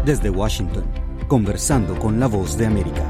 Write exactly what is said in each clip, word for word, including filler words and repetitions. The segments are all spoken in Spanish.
Desde Washington, conversando con la Voz de América.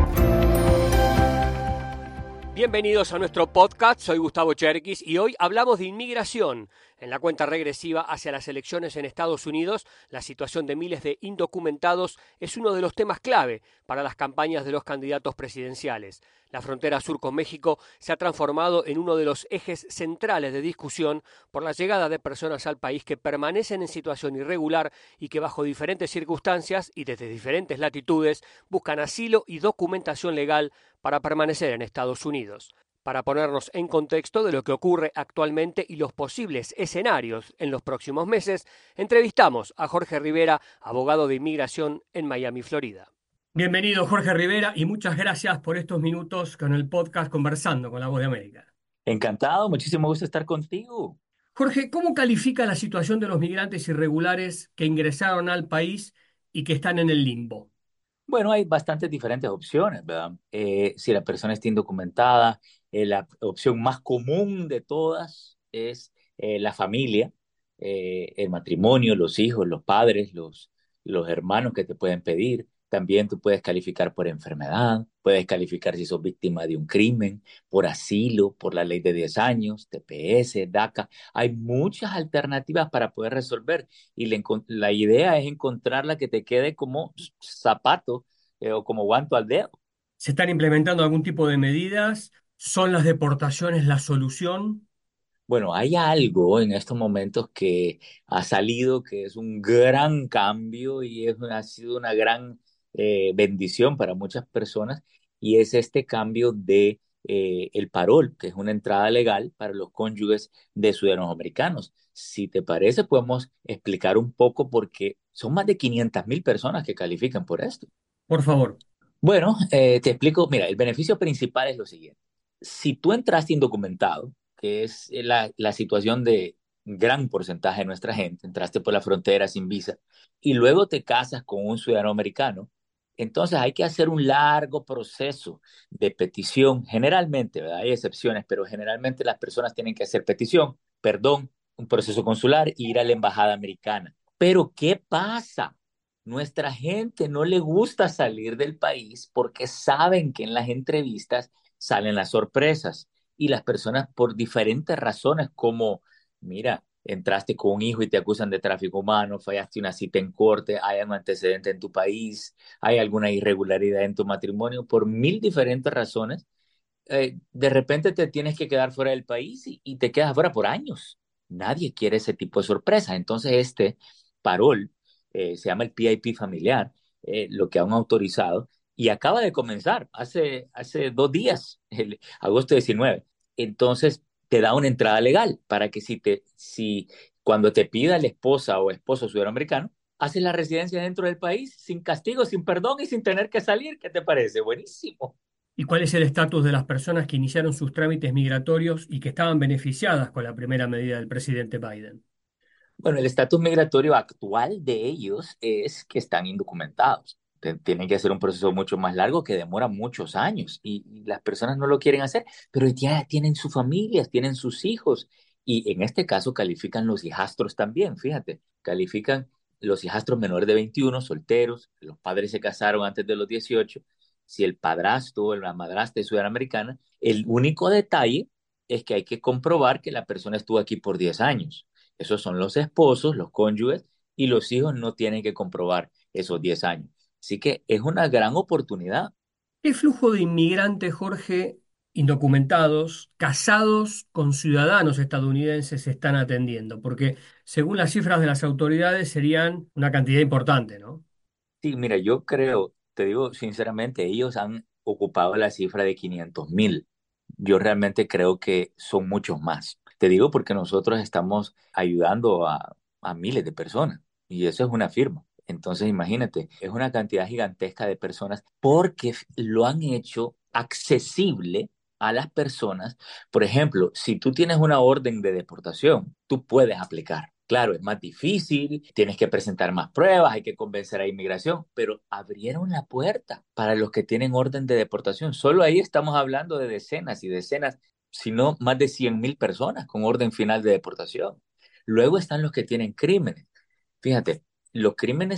Bienvenidos a nuestro podcast, soy Gustavo Cherkis y hoy hablamos de inmigración. En la cuenta regresiva hacia las elecciones en Estados Unidos, la situación de miles de indocumentados es uno de los temas clave para las campañas de los candidatos presidenciales. La frontera sur con México se ha transformado en uno de los ejes centrales de discusión por la llegada de personas al país que permanecen en situación irregular y que bajo diferentes circunstancias y desde diferentes latitudes buscan asilo y documentación legal para permanecer en Estados Unidos. Para ponernos en contexto de lo que ocurre actualmente y los posibles escenarios en los próximos meses, entrevistamos a Jorge Rivera, abogado de inmigración en Miami, Florida. Bienvenido, Jorge Rivera, y muchas gracias por estos minutos con el podcast Conversando con la Voz de América. Encantado, muchísimo gusto estar contigo. Jorge, ¿cómo califica la situación de los migrantes irregulares que ingresaron al país y que están en el limbo? Bueno, hay bastantes diferentes opciones, ¿verdad? Eh, si la persona está indocumentada, eh, la opción más común de todas es eh, la familia, eh, el matrimonio, los hijos, los padres, los, los hermanos que te pueden pedir. También tú puedes calificar por enfermedad, puedes calificar si sos víctima de un crimen, por asilo, por la ley de diez años, T P S, DACA. Hay muchas alternativas para poder resolver y la, la idea es encontrar la que te quede como zapato eh, o como guanto al dedo. ¿Se están implementando algún tipo de medidas? ¿Son las deportaciones la solución? Bueno, hay algo en estos momentos que ha salido que es un gran cambio y es, ha sido una gran eh, bendición para muchas personas y es este cambio de eh, el parol, que es una entrada legal para los cónyuges de ciudadanos americanos. Si te parece, podemos explicar un poco porque son más de quinientas mil personas que califican por esto. Por favor. Bueno, eh, te explico. Mira, el beneficio principal es lo siguiente. Si tú entraste indocumentado, que es la, la situación de gran porcentaje de nuestra gente, entraste por la frontera sin visa y luego te casas con un ciudadano americano, entonces hay que hacer un largo proceso de petición. Generalmente, ¿verdad? Hay excepciones, pero generalmente las personas tienen que hacer petición, perdón, un proceso consular e ir a la embajada americana. Pero ¿qué pasa? Nuestra gente no le gusta salir del país porque saben que en las entrevistas salen las sorpresas y las personas por diferentes razones como, mira, entraste con un hijo y te acusan de tráfico humano, fallaste una cita en corte, hay un antecedente en tu país, hay alguna irregularidad en tu matrimonio, por mil diferentes razones, eh, de repente te tienes que quedar fuera del país y, y te quedas fuera por años. Nadie quiere ese tipo de sorpresa. Entonces este parol eh, se llama el P I P familiar, eh, lo que han autorizado, y acaba de comenzar hace, hace dos días, el agosto diecinueve. Entonces te da una entrada legal para que si te, si cuando te pida la esposa o esposo ciudadano americano, haces la residencia dentro del país sin castigo, sin perdón y sin tener que salir. ¿Qué te parece? Buenísimo. ¿Y cuál es el estatus de las personas que iniciaron sus trámites migratorios y que estaban beneficiadas con la primera medida del presidente Biden? Bueno, el estatus migratorio actual de ellos es que están indocumentados. Te- Tienen que hacer un proceso mucho más largo que demora muchos años y, y las personas no lo quieren hacer, pero ya tienen sus familias, tienen sus hijos y en este caso califican los hijastros también, fíjate, califican los hijastros menores de veintiuno, solteros, los padres se casaron antes de los dieciocho, si el padrastro o la madrastra es ciudadana americana, el único detalle es que hay que comprobar que la persona estuvo aquí por diez años. Esos son los esposos, los cónyuges, y los hijos no tienen que comprobar esos diez años. Así que es una gran oportunidad. ¿Qué flujo de inmigrantes, Jorge, indocumentados, casados con ciudadanos estadounidenses se están atendiendo? Porque según las cifras de las autoridades serían una cantidad importante, ¿no? Sí, mira, yo creo, te digo sinceramente, ellos han ocupado la cifra de quinientos mil. Yo realmente creo que son muchos más. Te digo porque nosotros estamos ayudando a, a miles de personas y eso es una firma. Entonces, imagínate, es una cantidad gigantesca de personas porque f- lo han hecho accesible a las personas. Por ejemplo, si tú tienes una orden de deportación, tú puedes aplicar. Claro, es más difícil, tienes que presentar más pruebas, hay que convencer a inmigración, pero abrieron la puerta para los que tienen orden de deportación. Solo ahí estamos hablando de decenas y decenas, si no más de cien mil personas con orden final de deportación. Luego están los que tienen crímenes. Fíjate, los crímenes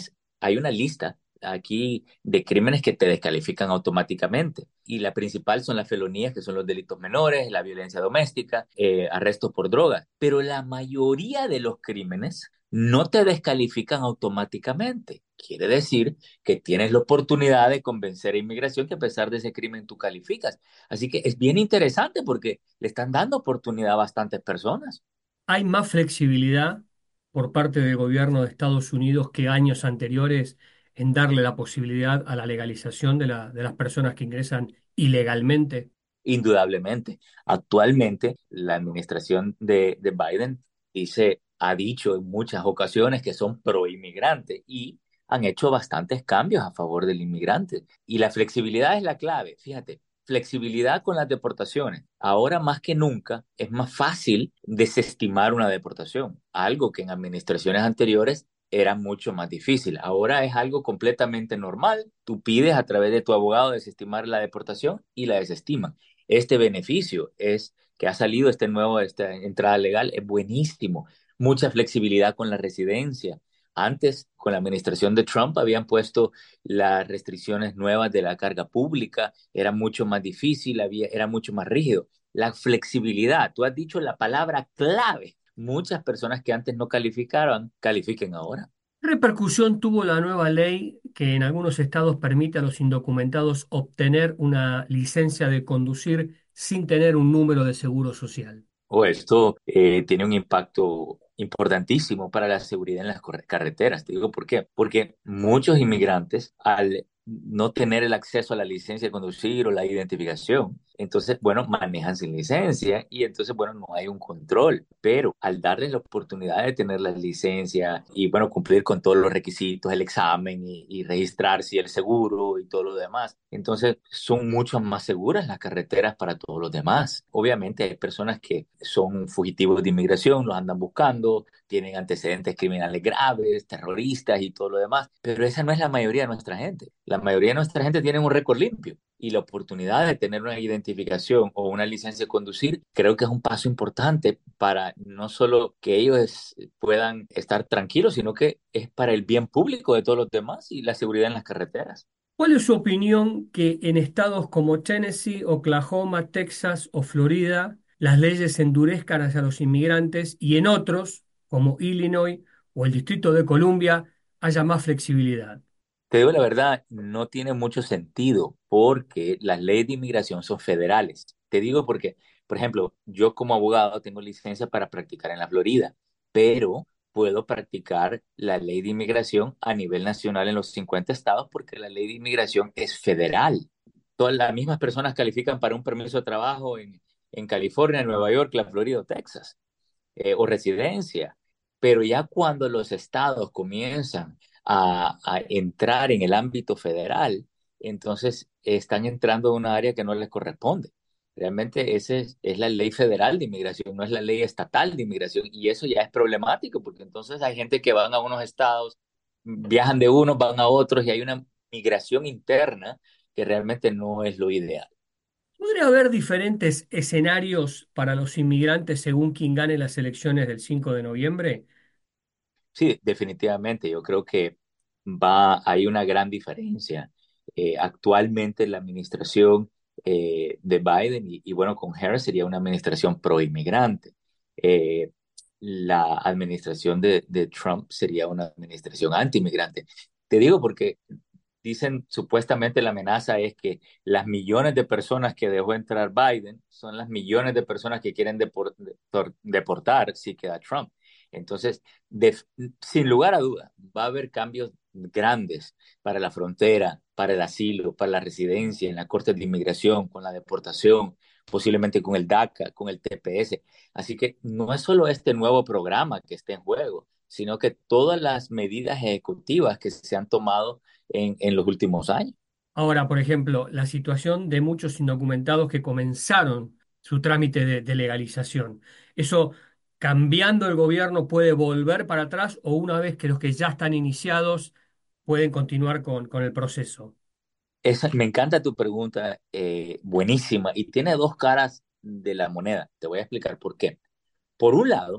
hay una lista aquí de crímenes que te descalifican automáticamente. Y la principal son las felonías, que son los delitos menores, la violencia doméstica, eh, arrestos por drogas. Pero la mayoría de los crímenes no te descalifican automáticamente. Quiere decir que tienes la oportunidad de convencer a inmigración que a pesar de ese crimen tú calificas. Así que es bien interesante porque le están dando oportunidad a bastantes personas. ¿Hay más flexibilidad por parte del gobierno de Estados Unidos que años anteriores en darle la posibilidad a la legalización de la- de las personas que ingresan ilegalmente? Indudablemente. Actualmente, la administración de, de Biden dice, ha dicho en muchas ocasiones que son pro inmigrante y han hecho bastantes cambios a favor del inmigrante. Y la flexibilidad es la clave. Fíjate, flexibilidad con las deportaciones. Ahora más que nunca es más fácil desestimar una deportación, algo que en administraciones anteriores era mucho más difícil. Ahora es algo completamente normal. Tú pides a través de tu abogado desestimar la deportación y la desestiman. Este beneficio es que ha salido este nuevo, esta entrada legal, es buenísimo. Mucha flexibilidad con la residencia. Antes, con la administración de Trump, habían puesto las restricciones nuevas de la carga pública, era mucho más difícil, había, era mucho más rígido. La flexibilidad, tú has dicho la palabra clave. Muchas personas que antes no calificaban, califiquen ahora. ¿Qué repercusión tuvo la nueva ley que en algunos estados permite a los indocumentados obtener una licencia de conducir sin tener un número de seguro social? O esto eh, tiene un impacto importantísimo para la seguridad en las corre- carreteras. Te digo por qué. Porque muchos inmigrantes, al no tener el acceso a la licencia de conducir o la identificación, entonces, bueno, manejan sin licencia y entonces, bueno, no hay un control. Pero al darles la oportunidad de tener la licencia y, bueno, cumplir con todos los requisitos, el examen y, y registrarse y el seguro y todo lo demás, entonces son mucho más seguras las carreteras para todos los demás. Obviamente hay personas que son fugitivos de inmigración, los andan buscando, tienen antecedentes criminales graves, terroristas y todo lo demás, pero esa no es la mayoría de nuestra gente. La mayoría de nuestra gente tiene un récord limpio y la oportunidad de tener una identificación o una licencia de conducir creo que es un paso importante para no solo que ellos puedan estar tranquilos, sino que es para el bien público de todos los demás y la seguridad en las carreteras. ¿Cuál es su opinión que en estados como Tennessee, Oklahoma, Texas o Florida las leyes se endurezcan hacia los inmigrantes y en otros, como Illinois o el Distrito de Columbia, haya más flexibilidad? Te digo la verdad, no tiene mucho sentido porque las leyes de inmigración son federales. Te digo porque, por ejemplo, yo como abogado tengo licencia para practicar en la Florida, pero puedo practicar la ley de inmigración a nivel nacional en los cincuenta estados porque la ley de inmigración es federal. Todas las mismas personas califican para un permiso de trabajo en, en California, Nueva York, la Florida o Texas, eh, o residencia. Pero ya cuando los estados comienzan a, a entrar en el ámbito federal, entonces están entrando en una área que no les corresponde. Realmente esa es, es la ley federal de inmigración, no es la ley estatal de inmigración, y eso ya es problemático, porque entonces hay gente que van a unos estados, viajan de unos, van a otros, y hay una migración interna que realmente no es lo ideal. ¿Podría haber diferentes escenarios para los inmigrantes según quien gane las elecciones del cinco de noviembre? Sí, definitivamente. Yo creo que va, hay una gran diferencia. Eh, actualmente la administración eh, de Biden y, y bueno, con Harris sería una administración pro inmigrante. Eh, la administración de, de Trump sería una administración anti-inmigrante. Te digo porque dicen supuestamente la amenaza es que las millones de personas que dejó entrar Biden son las millones de personas que quieren depor- depor- deportar si queda Trump. Entonces, de- sin lugar a duda, va a haber cambios grandes para la frontera, para el asilo, para la residencia, en la Corte de Inmigración, con la deportación, posiblemente con el DACA, con el T P S. Así que no es solo este nuevo programa que está en juego, sino que todas las medidas ejecutivas que se han tomado en, en los últimos años. Ahora, por ejemplo, la situación de muchos indocumentados que comenzaron su trámite de, de legalización. ¿Eso cambiando el gobierno puede volver para atrás o una vez que los que ya están iniciados pueden continuar con, con el proceso? Esa- me encanta tu pregunta, eh, buenísima, y tiene dos caras de la moneda. Te voy a explicar por qué. Por un lado,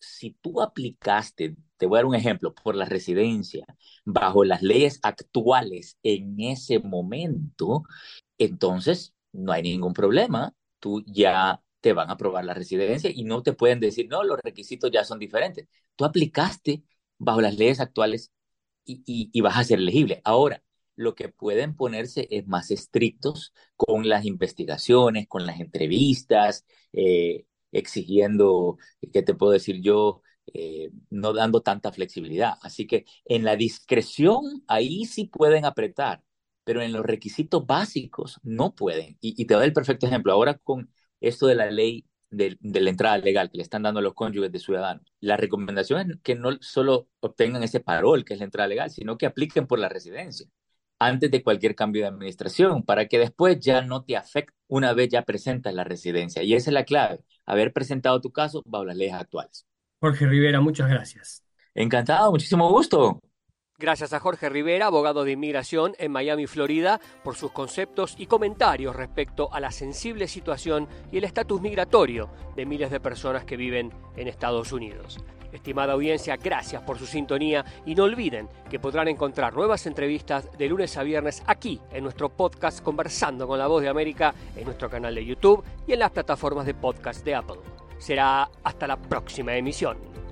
si tú aplicaste, te voy a dar un ejemplo, por la residencia, bajo las leyes actuales en ese momento, entonces no hay ningún problema. Tú ya te van a aprobar la residencia y no te pueden decir, no, los requisitos ya son diferentes. Tú aplicaste bajo las leyes actuales y, y, y vas a ser elegible. Ahora, lo que pueden ponerse es más estrictos con las investigaciones, con las entrevistas, eh, exigiendo, ¿qué te puedo decir yo? Eh, no dando tanta flexibilidad. Así que en la discreción, ahí sí pueden apretar, pero en los requisitos básicos no pueden. Y, y te doy el perfecto ejemplo. Ahora con esto de la ley de, de la entrada legal que le están dando a los cónyuges de ciudadanos, la recomendación es que no solo obtengan ese parol, que es la entrada legal, sino que apliquen por la residencia antes de cualquier cambio de administración, para que después ya no te afecte una vez ya presentas la residencia. Y esa es la clave, haber presentado tu caso bajo las leyes actuales. Jorge Rivera, muchas gracias. Encantado, muchísimo gusto. Gracias a Jorge Rivera, abogado de inmigración en Miami, Florida, por sus conceptos y comentarios respecto a la sensible situación y el estatus migratorio de miles de personas que viven en Estados Unidos. Estimada audiencia, gracias por su sintonía y no olviden que podrán encontrar nuevas entrevistas de lunes a viernes aquí en nuestro podcast Conversando con la Voz de América, en nuestro canal de YouTube y en las plataformas de podcast de Apple. Será hasta la próxima emisión.